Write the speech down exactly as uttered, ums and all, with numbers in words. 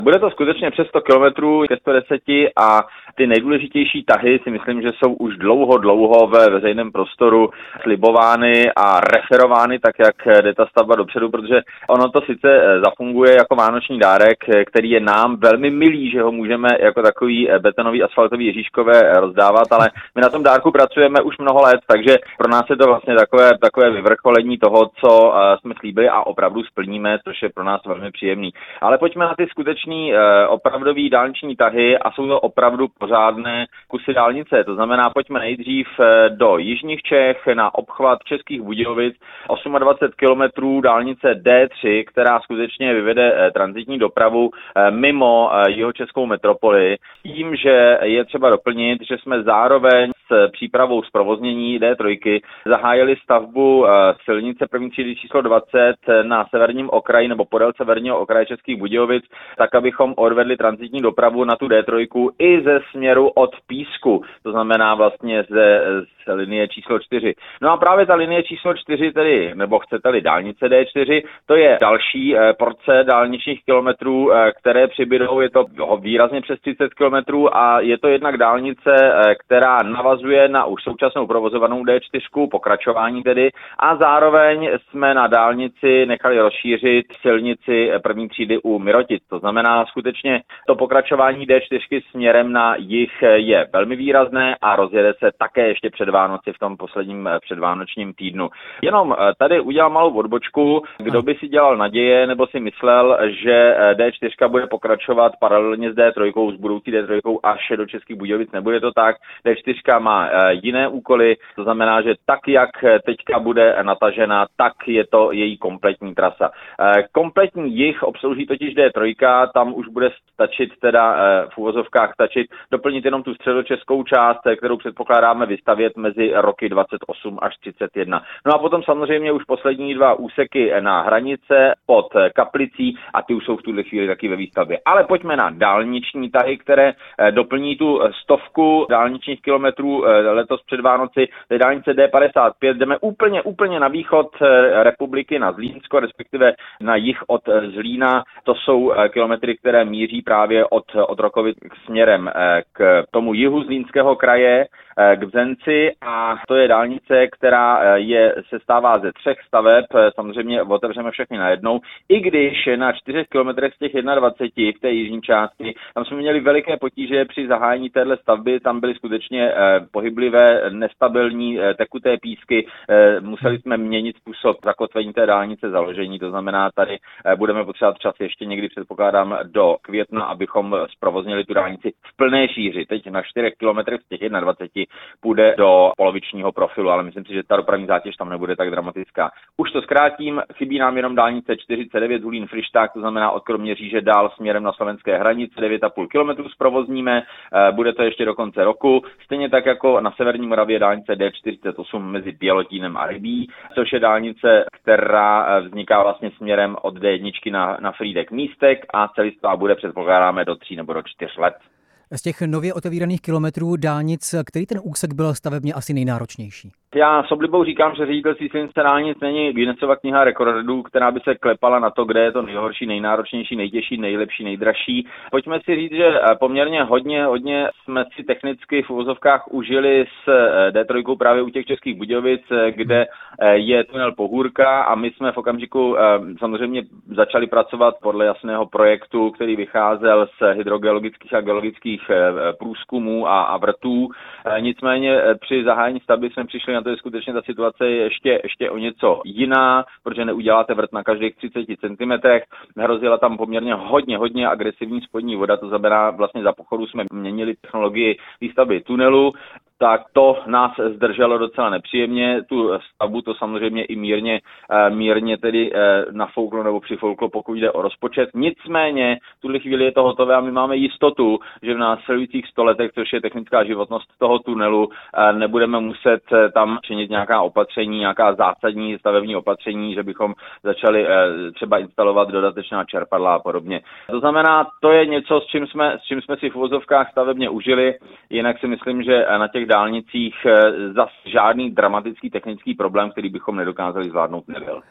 Bude to skutečně přes sto kilometrů ke sto deseti a ty nejdůležitější tahy si myslím, že jsou už dlouho, dlouho ve veřejném prostoru slibovány a referovány tak, jak jde ta stavba dopředu, protože ono to sice zafunguje jako vánoční dárek, který je nám velmi milý, že ho můžeme jako takový betonový asfaltový ježíškové rozdávat, ale my na tom dárku pracujeme už mnoho let, takže pro nás je to vlastně takové, takové vyvrcholení toho, co jsme slíbili a opravdu splníme, což je pro nás velmi příjemný. Ale pojďme na ty skutečný opravdový dálniční tahy a jsou to opravdu pořádné kusy dálnice. To znamená, pojďme nejdřív do jižních Čech na obchvat Českých Budějovic, dvacet osm kilometrů dálnice D tři, která skutečně vyvede tranzitní dopravu mimo jihočeskou metropoli. Tím, že je třeba doplnit, že jsme zároveň s přípravou zprovoznění D tři zahájili stavbu silnice první třídy číslo dvacet na severním okraji nebo podél severního okraje Českých Budějovic, tak abychom odvedli tranzitní dopravu na tu D tři i ze směru od Písku, to znamená vlastně ze, z linie číslo čtyři. No a právě ta linie číslo čtyři, tedy, nebo chcete-li dálnice D čtyři, to je další eh, porce dálničních kilometrů, eh, které přibydou, je to výrazně přes třicet kilometrů a je to jednak dálnice, eh, která navazuje na už současnou provozovanou D čtyři, pokračování tedy, a zároveň jsme na dálnici nechali rozšířit silnici první třídy u Mirotic. To znamená skutečně to pokračování D čtyři směrem na jih je velmi výrazné a rozjede se také ještě před Vánoci v tom posledním předvánočním týdnu. Jenom tady udělám malou odbočku, kdo by si dělal naděje nebo si myslel, že D čtyři bude pokračovat paralelně s D tři, s budoucí D tři až do Českých Budějovic. Nebude to tak. D čtyři má jiné úkoly, to znamená, že tak, jak teďka bude natažena, tak je to její kompletní trasa. Kompletní jih obslouží totiž D tři, tam už bude stačit teda v uvozovkách stačit doplnit jenom tu středočeskou část, kterou předpokládáme vystavět mezi roky dvacet osm až třicet jedna. No a potom samozřejmě už poslední dva úseky na hranice pod Kaplicí a ty už jsou v tuhle chvíli taky ve výstavbě. Ale pojďme na dálniční tahy, které doplní tu stovku dálničních kilometrů letos před Vánoci. To je dálnice D padesát pět, jdeme úplně, úplně na východ republiky, na Zlínsko, respektive na jih od Zlína. To jsou kilometry, které míří právě od, od Rokovic směrem k tomu jihu Zlínského kraje, k Bzenci, a to je dálnice, která je, se stává ze třech staveb, samozřejmě otevřeme všechny najednou, i když na čtyřech kilometrech z těch dvacet jedna v té jižní části, tam jsme měli veliké potíže při zahájení téhle stavby, tam byly skutečně eh, pohyblivé, nestabilní, eh, tekuté písky, eh, museli jsme měnit způsob zakotvení té dálnice, založení, to znamená, tady eh, budeme potřebovat čas ještě někdy, předpokládám, do května, abychom zprovoznili tu dálnici v plné šíři. Teď na čtyřech kilometrech z těch dvacet jedna půjde do polovičního profilu, ale myslím si, že ta dopravní zátěž tam nebude tak dramatická. Už to zkrátím, chybí nám jenom dálnice čtyřicet devět Hulín-Fryšták, to znamená od Kroměříže dál směrem na slovenské hranice, devět a půl kilometru zprovozníme, bude to ještě do konce roku. Stejně tak jako na severní Moravě dálnice D čtyřicet osm mezi Bělotínem a Rybí, což je dálnice, která vzniká vlastně směrem od D jedna na, na Frýdek Místek a celistvá bude, předpokládáme, do tří nebo do čtyř let. Z těch nově otevíraných kilometrů dálnic, který ten úsek byl stavebně asi nejnáročnější? Já s oblibou říkám, že ředitelství silnice dálnic není Guinnessova kniha rekordů, která by se klepala na to, kde je to nejhorší, nejnáročnější, nejtěžší, nejlepší, nejdražší. Pojďme si říct, že poměrně hodně, hodně jsme si technicky v uvozovkách užili s D tři právě u těch Českých Budějovic, kde je tunel Pohůrka, a my jsme v okamžiku samozřejmě začali pracovat podle jasného projektu, který vycházel z hydrogeologických a geologických průzkumů a, a vrtů. Nicméně při zahájení stavby jsme přišli na to, že skutečně ta situace je ještě, ještě o něco jiná, protože neuděláte vrt na každých třicet centimetrech. Hrozila tam poměrně hodně, hodně agresivní spodní voda, to znamená, vlastně za pochodu jsme měnili technologii výstavby tunelu. Tak to nás zdrželo docela nepříjemně. Tu stavbu to samozřejmě i mírně, mírně tedy nafouklo nebo přifouklo, pokud jde o rozpočet. Nicméně v tuhle chvíli je to hotové a my máme jistotu, že v následujících sto letech, což je technická životnost toho tunelu, nebudeme muset tam činit nějaká opatření, nějaká zásadní stavební opatření, že bychom začali třeba instalovat dodatečná čerpadla a podobně. To znamená, to je něco, s čím jsme, s čím jsme si v uvozovkách stavebně užili. Jinak si myslím, že na těch dálnicích zas žádný dramatický technický problém, který bychom nedokázali zvládnout, nebyl.